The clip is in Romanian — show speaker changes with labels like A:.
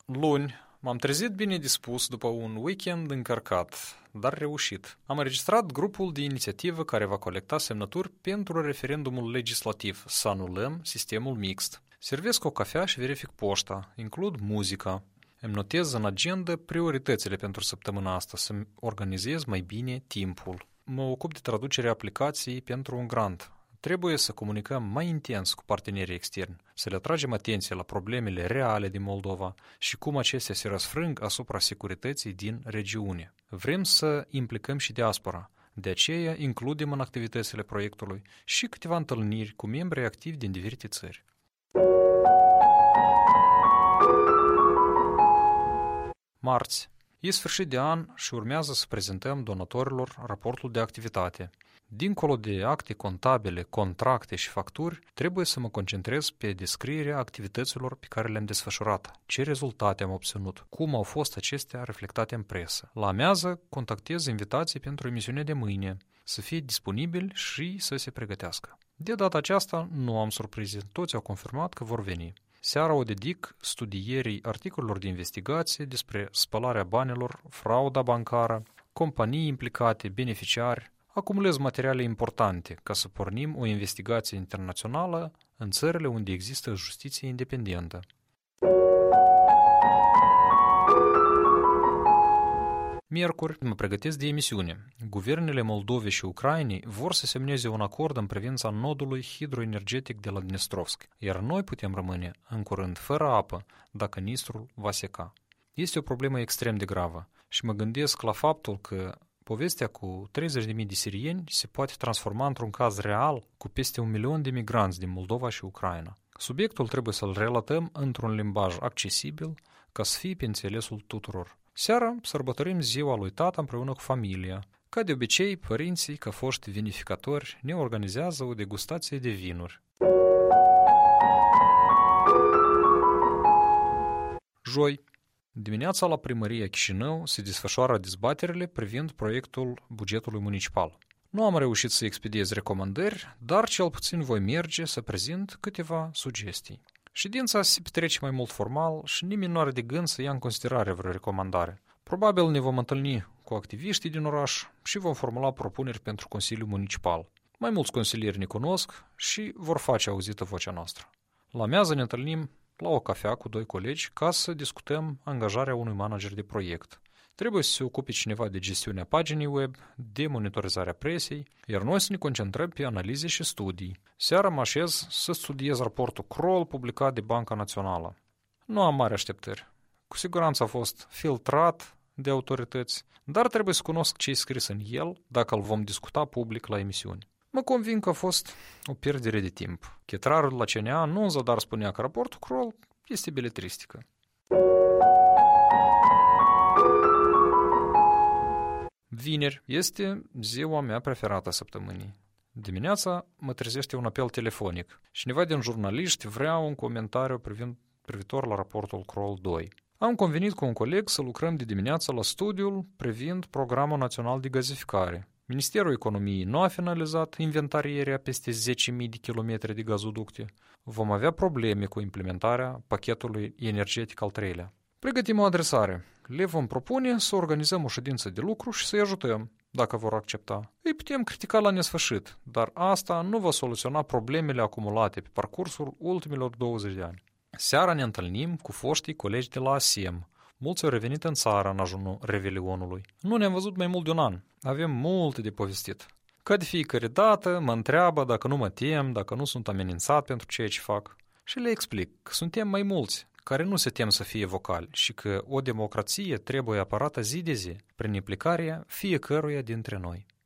A: Luni, m-am trezit bine dispus după un weekend încărcat, dar reușit. Am înregistrat grupul de inițiativă care va colecta semnături pentru referendumul legislativ să anulăm sistemul mixt. Servesc o cafea și verific poșta, includ muzica. Îmi notez în agenda prioritățile pentru săptămâna asta, să-mi organizez mai bine timpul. Mă ocup de traducerea aplicației pentru un grant. Trebuie să comunicăm mai intens cu partenerii externi, să le atragem atenție la problemele reale din Moldova și cum acestea se răsfrâng asupra securității din regiune. Vrem să implicăm și diaspora, de aceea includem în activitățile proiectului și câteva întâlniri cu membri activi din diferite țări. Marți. E sfârșit de an și urmează să prezentăm donatorilor raportul de activitate. Dincolo de acte contabile, contracte și facturi, trebuie să mă concentrez pe descrierea activităților pe care le-am desfășurat, ce rezultate am obținut, cum au fost acestea reflectate în presă. La amiază contactez invitații pentru emisiunea de mâine, să fie disponibili și să se pregătească. De data aceasta nu am surprize, toți au confirmat că vor veni. Seara o dedic studierii articolelor de investigație despre spălarea banilor, frauda bancară, companii implicate, beneficiari. Acumulez materiale importante ca să pornim o investigație internațională în țările unde există justiție independentă. Miercuri mă pregătesc de emisiune. Guvernele Moldovei și Ucrainei vor să semneze un acord în privința nodului hidroenergetic de la Dnestrovsk, iar noi putem rămâne în curând fără apă dacă Nistrul va seca. Este o problemă extrem de gravă și mă gândesc la faptul că povestea cu 30.000 de sirieni se poate transforma într-un caz real cu peste 1 milion de migranți din Moldova și Ucraina. Subiectul trebuie să-l relatăm într-un limbaj accesibil ca să fie pe înțelesul tuturor. Seara sărbătorim ziua lui tata împreună cu familia. Ca de obicei, părinții, ca foști vinificatori, ne organizează o degustație de vinuri. Joi. Dimineața la primăria Chișinău se desfășoară dezbaterile privind proiectul bugetului municipal. Nu am reușit să expediez recomandări, dar cel puțin voi merge să prezint câteva sugestii. Ședința se petrece mai mult formal și nimeni nu are de gând să ia în considerare vreo recomandare. Probabil ne vom întâlni cu activiștii din oraș și vom formula propuneri pentru Consiliul Municipal. Mai mulți consilieri ne cunosc și vor face auzită vocea noastră. La amiază ne întâlnim la o cafea cu 2 colegi ca să discutăm angajarea unui manager de proiect. Trebuie să se ocupe cineva de gestiunea paginii web, de monitorizarea presei, iar noi să ne concentrăm pe analize și studii. Seara mă așez să studiez raportul Kroll publicat de Banca Națională. Nu am mari așteptări. Cu siguranță a fost filtrat de autorități, dar trebuie să cunosc ce e scris în el dacă îl vom discuta public la emisiuni. Mă convin că a fost o pierdere de timp. Chetrarul la CNA nu în zadar spunea că raportul Kroll este beletristică. Vineri este ziua mea preferată săptămânii. Dimineața mă trezește un apel telefonic. Cineva din jurnaliști vrea un comentariu privitor la raportul Kroll 2. Am convenit cu un coleg să lucrăm de dimineață la studiul privind Programul Național de Gazificare. Ministerul Economiei nu a finalizat inventarierea peste 10.000 de kilometri de gazoducte. Vom avea probleme cu implementarea pachetului energetic al 3-lea. Pregătim o adresare. Le vom propune să organizăm o ședință de lucru și să-i ajutăm, dacă vor accepta. Îi putem critica la nesfârșit, dar asta nu va soluționa problemele acumulate pe parcursul ultimilor 20 de ani. Seara ne întâlnim cu foștii colegi de la ASEM. Mulți au revenit în țară în ajunul Revelionului. Nu ne-am văzut mai mult de un an. Avem multe de povestit. Ca de fiecare dată mă întreabă dacă nu mă tem, dacă nu sunt amenințat pentru ceea ce fac. Și le explic că suntem mai mulți care nu se tem să fie vocali și că o democrație trebuie apărată zi de zi prin implicarea fiecăruia dintre noi.